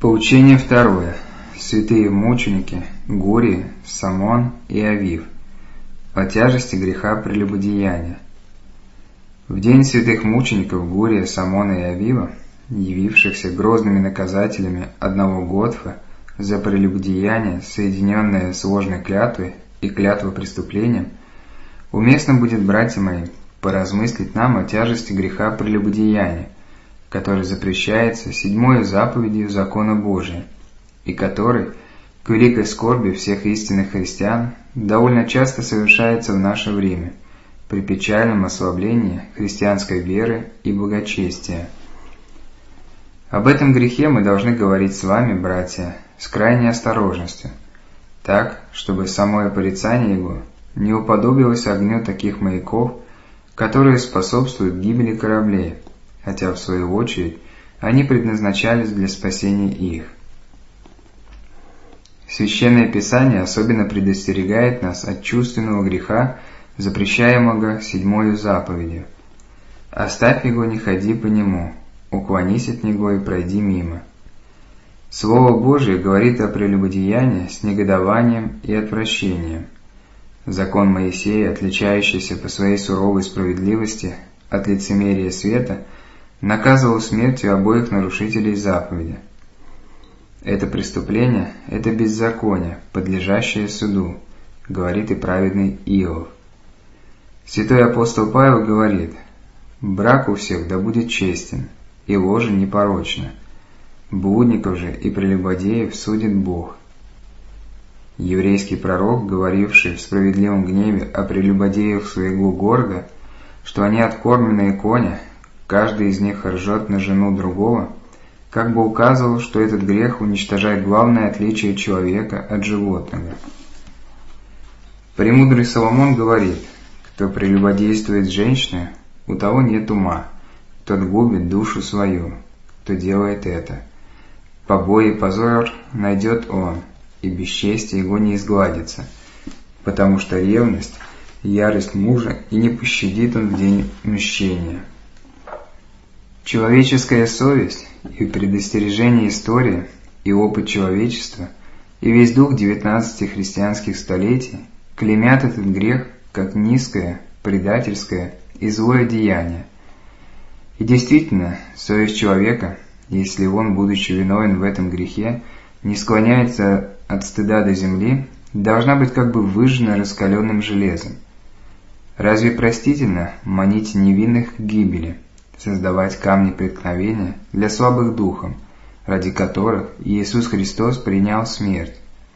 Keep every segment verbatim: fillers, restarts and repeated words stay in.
Поучение второе. Святые мученики Гурий, Самон и Авив. О тяжести греха прелюбодеяния. В день святых мучеников Гурия, Самона и Авива, явившихся грозными наказателями одного Готфа за прелюбодеяние, соединенное с ложной клятвой и клятвопреступлением, уместно будет, братья мои, поразмыслить нам о тяжести греха прелюбодеяния, который запрещается седьмой заповедью закона Божия, и который, к великой скорби всех истинных христиан, довольно часто совершается в наше время, при печальном ослаблении христианской веры и благочестия. Об этом грехе мы должны говорить с вами, братья, с крайней осторожностью, так, чтобы самое порицание его не уподобилось огню таких маяков, которые способствуют гибели кораблей, хотя в свою очередь они предназначались для спасения их. Священное Писание особенно предостерегает нас от чувственного греха, запрещаемого седьмою заповедью. «Оставь его, не ходи по нему, уклонись от него и пройди мимо». Слово Божие говорит о прелюбодеянии с негодованием и отвращением. Закон Моисея, отличающийся по своей суровой справедливости от лицемерия света, наказывал смертью обоих нарушителей заповеди. Это преступление – это беззаконие, подлежащее суду, говорит и праведный Иов. Святой апостол Павел говорит: «Брак у всех да будет честен, и ложа непорочна. Блудников же и прелюбодеев судит Бог». Еврейский пророк, говоривший в справедливом гневе о прелюбодеях своего города, что они откормленные кони, каждый из них ржет на жену другого, как бы указывал, что этот грех уничтожает главное отличие человека от животного. Премудрый Соломон говорит: «Кто прелюбодействует с женщиной, у того нет ума, тот губит душу свою, кто делает это. Побои и позор найдет он, и бесчестие его не изгладится, потому что ревность – ярость мужа, и не пощадит он в день мщения». Человеческая совесть и предостережение истории, и опыт человечества, и весь дух девятнадцати христианских столетий клеймят этот грех как низкое, предательское и злое деяние. И действительно, совесть человека, если он, будучи виновен в этом грехе, не склоняется от стыда до земли, должна быть как бы выжжена раскаленным железом. Разве простительно манить невинных к гибели, создавать камни преткновения для слабых духом, ради которых Иисус Христос принял смерть?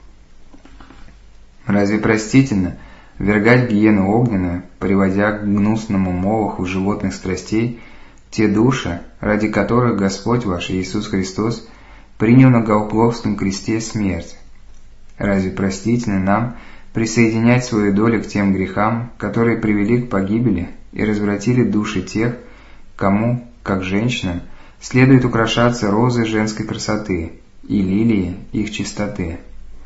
Разве простительно ввергать в гиену огненную, приводя к гнусному молоху животных страстей, те души, ради которых Господь ваш Иисус Христос принял на Голгофском кресте смерть? Разве простительно нам присоединять свою долю к тем грехам, которые привели к погибели и развратили души тех, кому, как женщинам, следует украшаться розой женской красоты и лилии их чистоты?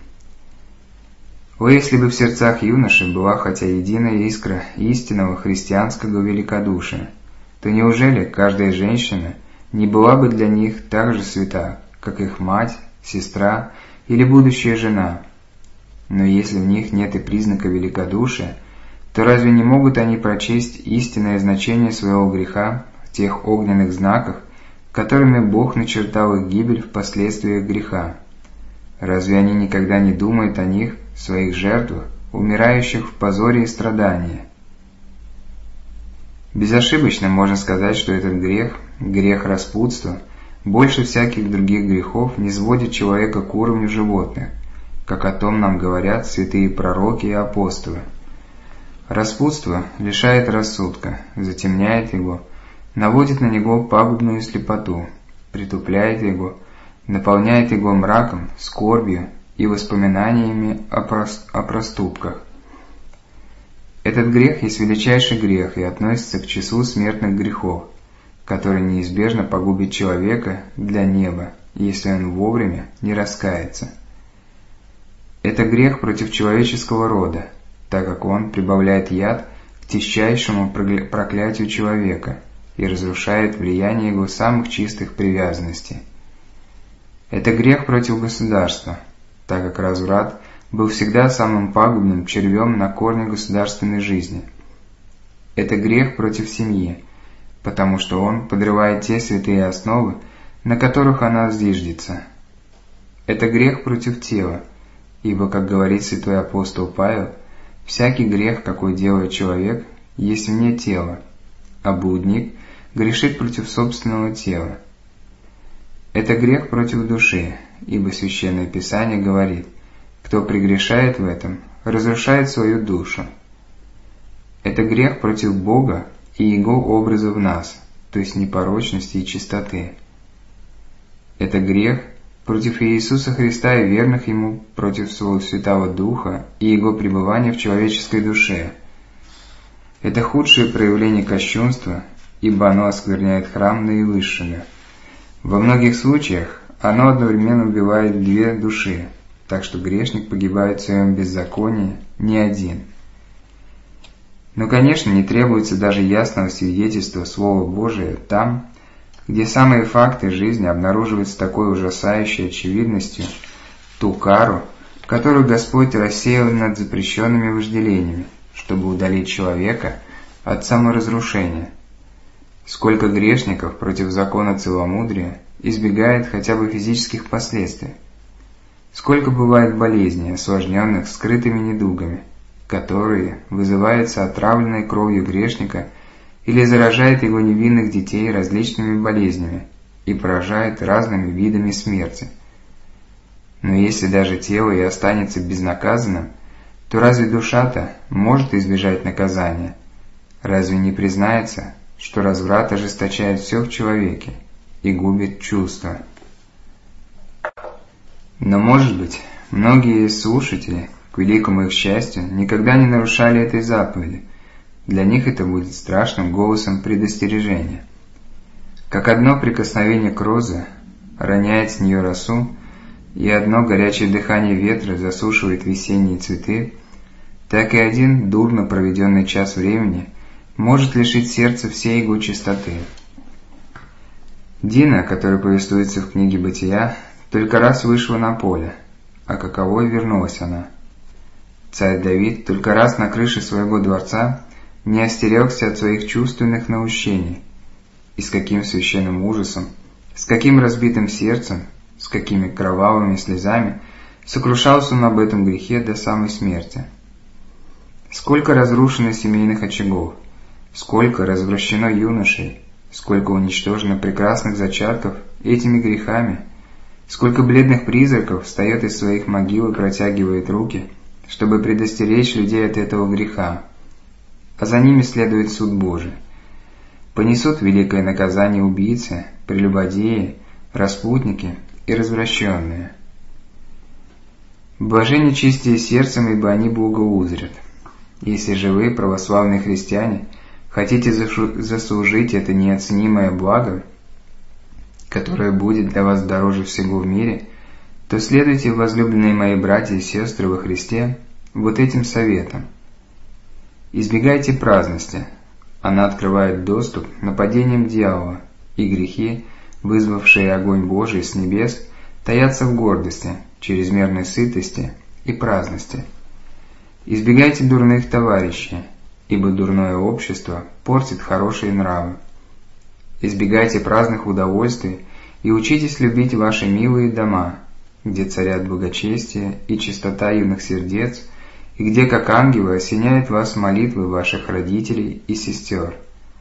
О, если бы в сердцах юношей была хотя единая искра истинного христианского великодушия, то неужели каждая женщина не была бы для них так же свята, как их мать, сестра или будущая жена? Но если в них нет и признака великодушия, то разве не могут они прочесть истинное значение своего греха в тех огненных знаках, которыми Бог начертал их гибель в последствиях греха? Разве они никогда не думают о них, своих жертвах, умирающих в позоре и страдании? Безошибочно можно сказать, что этот грех, грех распутства, больше всяких других грехов не сводит человека к уровню животных, как о том нам говорят святые пророки и апостолы. Распутство лишает рассудка, затемняет его, наводит на него пагубную слепоту, притупляет его, наполняет его мраком, скорбью и воспоминаниями о, прос... о проступках. Этот грех есть величайший грех и относится к числу смертных грехов, который неизбежно погубит человека для неба, если он вовремя не раскается. Это грех против человеческого рода, так как он прибавляет яд к тягчайшему проклятию человека и разрушает влияние его самых чистых привязанностей. Это грех против государства, так как разврат был всегда самым пагубным червем на корне государственной жизни. Это грех против семьи, потому что он подрывает те святые основы, на которых она зиждется. Это грех против тела, ибо, как говорит святой апостол Павел, всякий грех, какой делает человек, есть вне тела, а блудник грешит против собственного тела. Это грех против души, ибо Священное Писание говорит: кто прегрешает в этом, разрушает свою душу. Это грех против Бога и Его образа в нас, то есть непорочности и чистоты. Это грех против Иисуса Христа и верных Ему, против Своего Святого Духа и Его пребывания в человеческой душе. Это худшее проявление кощунства, ибо оно оскверняет храм наивысшего. Во многих случаях оно одновременно убивает две души, так что грешник погибает в своем беззаконии не один. Но, конечно, не требуется даже ясного свидетельства Слова Божия там, где самые факты жизни обнаруживают с такой ужасающей очевидностью ту кару, которую Господь рассеял над запрещенными вожделениями, чтобы удалить человека от саморазрушения. Сколько грешников против закона целомудрия избегает хотя бы физических последствий. Сколько бывает болезней, осложненных скрытыми недугами, которые вызываются отравленной кровью грешника или заражает его невинных детей различными болезнями и поражает разными видами смерти. Но если даже тело и останется безнаказанным, то разве душа-то может избежать наказания? Разве не признается, что разврат ожесточает все в человеке и губит чувства? Но, может быть, многие слушатели, к великому их счастью, никогда не нарушали этой заповеди. Для них это будет страшным голосом предостережения. Как одно прикосновение к розе роняет с нее росу, и одно горячее дыхание ветра засушивает весенние цветы, так и один дурно проведенный час времени может лишить сердца всей его чистоты. Дина, которая повествуется в книге «Бытия», только раз вышла на поле, а каковой вернулась она. Царь Давид только раз на крыше своего дворца не остерегся от своих чувственных наущений, и с каким священным ужасом, с каким разбитым сердцем, с какими кровавыми слезами сокрушался он об этом грехе до самой смерти. Сколько разрушено семейных очагов, сколько развращено юношей, сколько уничтожено прекрасных зачатков этими грехами, сколько бледных призраков встает из своих могил и протягивает руки, чтобы предостеречь людей от этого греха, а за ними следует суд Божий. Понесут великое наказание убийцы, прелюбодеи, распутники и развращенные. Блаженны чистые сердцем, ибо они Бога узрят. Если же вы, православные христиане, хотите заслужить это неоценимое благо, которое будет для вас дороже всего в мире, то следуйте, возлюбленные мои братья и сестры во Христе, вот этим советом. Избегайте праздности. Она открывает доступ нападениям дьявола, и грехи, вызвавшие огонь Божий с небес, таятся в гордости, чрезмерной сытости и праздности. Избегайте дурных товарищей, ибо дурное общество портит хорошие нравы. Избегайте праздных удовольствий и учитесь любить ваши милые дома, где царят благочестие и чистота юных сердец, и где, как ангелы, осеняют вас молитвы ваших родителей и сестер.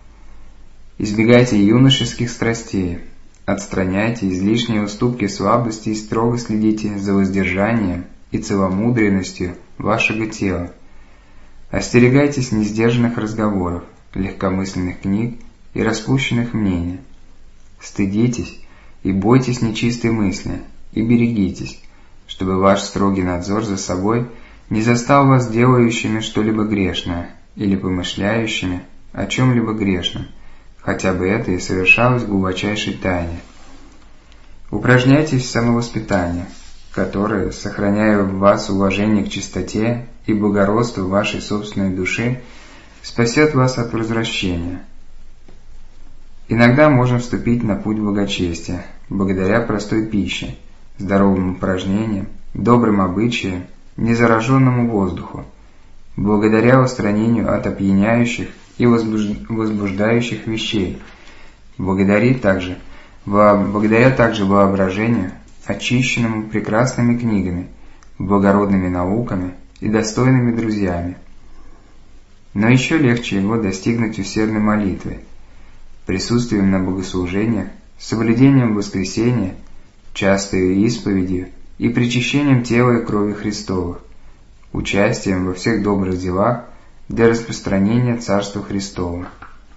Избегайте юношеских страстей, отстраняйте излишние уступки слабости и строго следите за воздержанием и целомудренностью вашего тела. Остерегайтесь несдержанных разговоров, легкомысленных книг и распущенных мнений. Стыдитесь и бойтесь нечистой мысли, и берегитесь, чтобы ваш строгий надзор за собой не застал вас делающими что-либо грешное или помышляющими о чем-либо грешном, хотя бы это и совершалось в глубочайшей тайне. Упражняйтесь в самовоспитании, которое, сохраняя в вас уважение к чистоте и благородству вашей собственной души, спасет вас от развращения. Иногда можно вступить на путь благочестия, благодаря простой пище, здоровым упражнениям, добрым обычаям, незараженному воздуху, благодаря устранению от опьяняющих и возбуждающих вещей, благодаря также, благодаря также воображению, очищенному прекрасными книгами, благородными науками и достойными друзьями. Но еще легче его достигнуть усердной молитвой, присутствием на богослужениях, соблюдением воскресения, частой исповедью и причащением тела и крови Христовых, участием во всех добрых делах для распространения Царства Христова.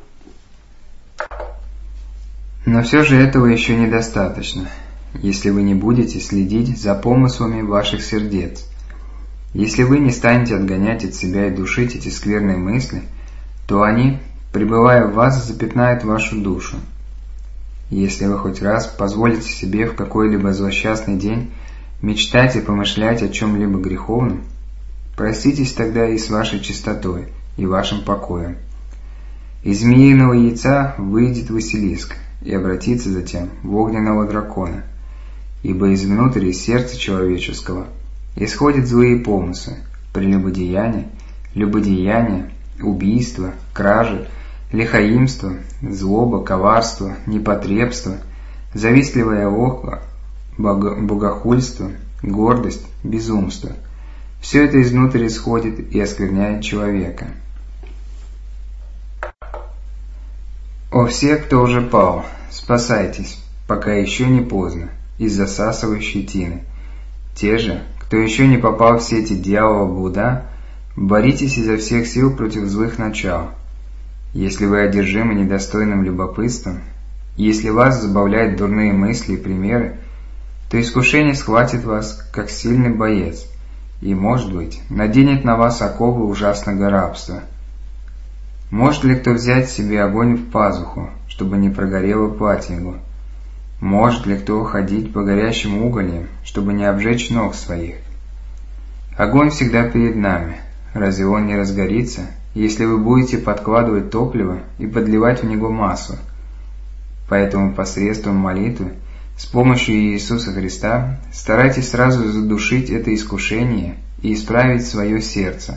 Но все же этого еще недостаточно, если вы не будете следить за помыслами ваших сердец. Если вы не станете отгонять от себя и душить эти скверные мысли, то они, пребывая в вас, запятнают вашу душу. Если вы хоть раз позволите себе в какой-либо злосчастный день мечтать и помышлять о чем-либо греховном, проститесь тогда и с вашей чистотой, и вашим покоем. Из змеиного яйца выйдет Василиск и обратится затем в огненного дракона, ибо из внутрь из сердца человеческого исходят злые помыслы, прелюбодеяние, любодеяние, убийство, кражи, лихаимство, злоба, коварство, непотребство, завистливое око, богохульство, гордость, безумство. Все это изнутрь исходит и оскверняет человека. О все, кто уже пал, спасайтесь, пока еще не поздно, из засасывающей тины. Те же, кто еще не попал в сети дьявола блуда, боритесь изо всех сил против злых начал. Если вы одержимы недостойным любопытством, если вас забавляют дурные мысли и примеры, то искушение схватит вас, как сильный боец, и, может быть, наденет на вас оковы ужасного рабства. Может ли кто взять себе огонь в пазуху, чтобы не прогорело платье его? Может ли кто ходить по горящим угольям, чтобы не обжечь ног своих? Огонь всегда перед нами. Разве он не разгорится, если вы будете подкладывать топливо и подливать в него масло? Поэтому посредством молитвы, с помощью Иисуса Христа, старайтесь сразу задушить это искушение и исправить свое сердце.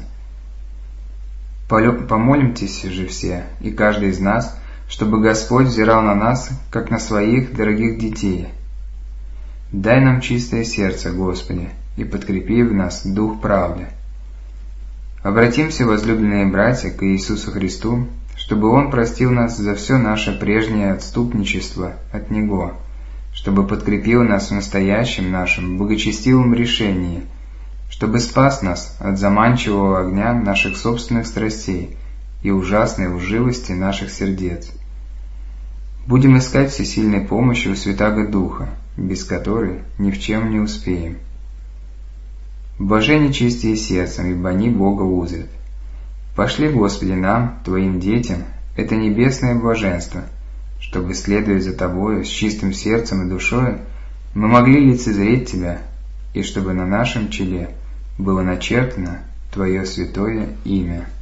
Помолимтесь же все, и каждый из нас, чтобы Господь взирал на нас, как на своих дорогих детей. Дай нам чистое сердце, Господи, и подкрепи в нас дух правды. Обратимся, возлюбленные братья, к Иисусу Христу, чтобы Он простил нас за все наше прежнее отступничество от Него, чтобы подкрепил нас в настоящем нашем благочестивом решении, чтобы спас нас от заманчивого огня наших собственных страстей и ужасной лживости наших сердец. Будем искать всесильной помощи у Святаго Духа, без которой ни в чем не успеем. Блаженны чистые сердцем, ибо они Бога узрят. Пошли, Господи, нам, Твоим детям, это небесное блаженство, чтобы, следуя за Тобою с чистым сердцем и душою, мы могли лицезреть Тебя, и чтобы на нашем челе было начертано Твое святое имя.